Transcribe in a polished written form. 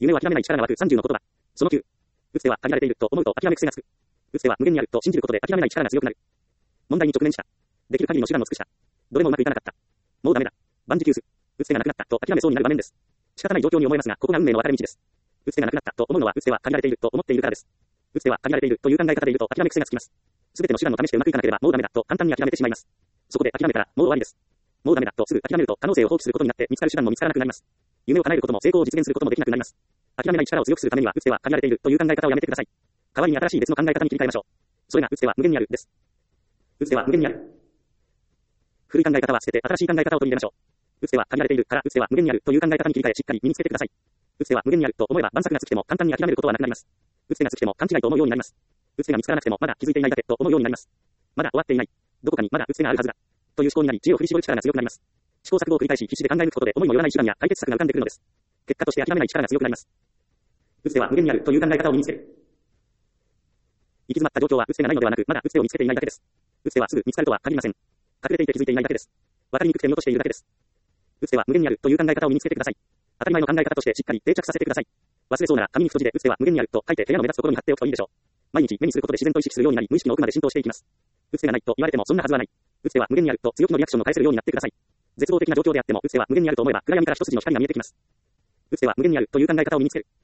夢を諦めない力が湧く30の言葉。その9。打つ手は限られていると思うと諦め癖がつく。打つ手は無限にあると信じることで諦めない力が強くなる。問題に直面した。できる限りの手段を尽くした。どれもうまくいかなかった。もうダメだ。万事休す。打つ手がなくなったと諦めそうになる場面です。仕方ない状況に思えますが、ここが運命の分かれ道です。打つ手がなくなったと思うのは、打つ手は限られていると思っているからです。打つ手は限られているという考え方でいると諦め癖がつきます。すべての手段を試してうまくいかなければもうダメだと簡単に諦めてしまいます。そこで諦めたらもう終わりです。もうダメだとすぐ諦めると可能性を放棄することになって見つかる手段も見つからなくなります。夢を叶えることも成功を実現することもできなくなります。諦めない力を強くするためには打つ手は限られているという考え方をやめてください。代わりに新しい別の考え方に切り替えましょう。それが打つ手は無限にあるです。打つ手は無限にある。古い考え方は捨てて新しい考え方を取り入れましょう。打つ手は限られているから打つ手は無限にあるという考え方に切り替えしっかり身につけてください。打つ手は無限にあると思えば万策が尽きても簡単に諦めることはなくなります。打つ手が尽きても勘違いと思うようになります。打つ手が見つからなくてもまだ気づいていないだけと思うようになります。まだ終わっていない。どこかにまだ打つ手があるはずだ。という思考になり知恵を振り絞る力が強くなります。試行錯誤を繰り返し必死で考え抜くことで思いもよらない手段や解決策が浮かんでくるのです。結果として諦めない力が強くなります。打つ手は無限にあるという考え方を身につける。行き詰まった状況は打つ手がないのではなく、まだ打つ手を見つけていないだけです。打つ手はすぐ見つかるとは限りません。隠れていて気づいていないだけです。わかりにくくて見落としているだけです。打つ手は無限にあるという考え方を身につけてください。当たり前の考え方としてしっかり定着させてください。忘れそうなら紙に太字で打つ手は無限にあると書いて部屋の目立つところに貼っておくといいでしょう。毎日目にすることで自然と意識するようになり、無意識の奥まで浸透していきます。打つ手がないと言われてもそんなはずはない。打つ手は無限にあると強気のリアクションを返せるようになってください。絶望的な状況であっても打つ手は無限にあると思えば暗闇から一筋の光が見えてきます。打つ手は無限にあるという考え方を身につける。